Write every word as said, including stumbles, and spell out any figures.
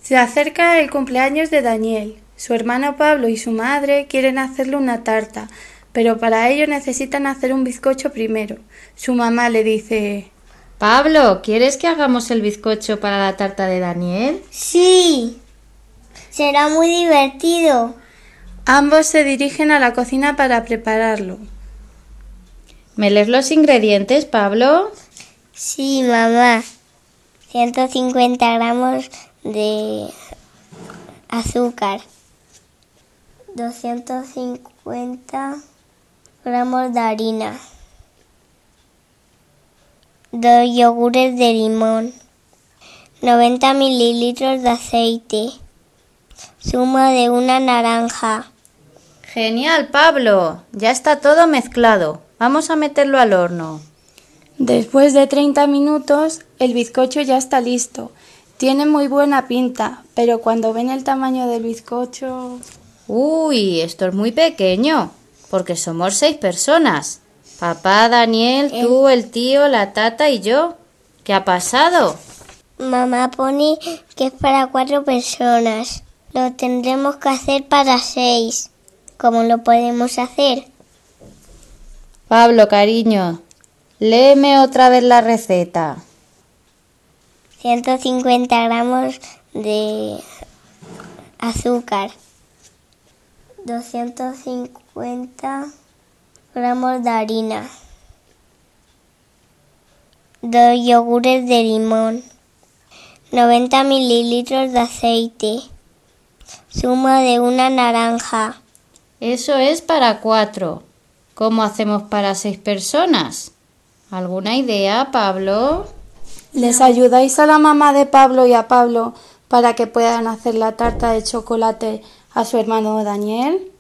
Se acerca el cumpleaños de Daniel. Su hermano Pablo y su madre quieren hacerle una tarta, pero para ello necesitan hacer un bizcocho primero. Su mamá le dice: Pablo, ¿quieres que hagamos el bizcocho para la tarta de Daniel? Sí, será muy divertido. Ambos se dirigen a la cocina para prepararlo. ¿Me lees los ingredientes, Pablo? Sí, mamá. ciento cincuenta gramos de azúcar. doscientos cincuenta gramos de harina. Dos yogures de limón. noventa mililitros de aceite. Zumo de una naranja. Genial, Pablo. Ya está todo mezclado. Vamos a meterlo al horno. Después de treinta minutos, el bizcocho ya está listo. Tiene muy buena pinta, pero cuando ven el tamaño del bizcocho... Uy, esto es muy pequeño, porque somos seis personas. Papá, Daniel, tú, el tío, la tata y yo. ¿Qué ha pasado? Mamá pone que es para cuatro personas. Lo tendremos que hacer para seis. ¿Cómo lo podemos hacer? Pablo, cariño, léeme otra vez la receta. ciento cincuenta gramos de azúcar. doscientos cincuenta gramos de harina. Dos yogures de limón. noventa mililitros de aceite. Zumo de una naranja. Eso es para cuatro. ¿Cómo hacemos para seis personas? ¿Alguna idea, Pablo? ¿Les ayudáis a la mamá de Pablo y a Pablo para que puedan hacer la tarta de chocolate a su hermano Daniel?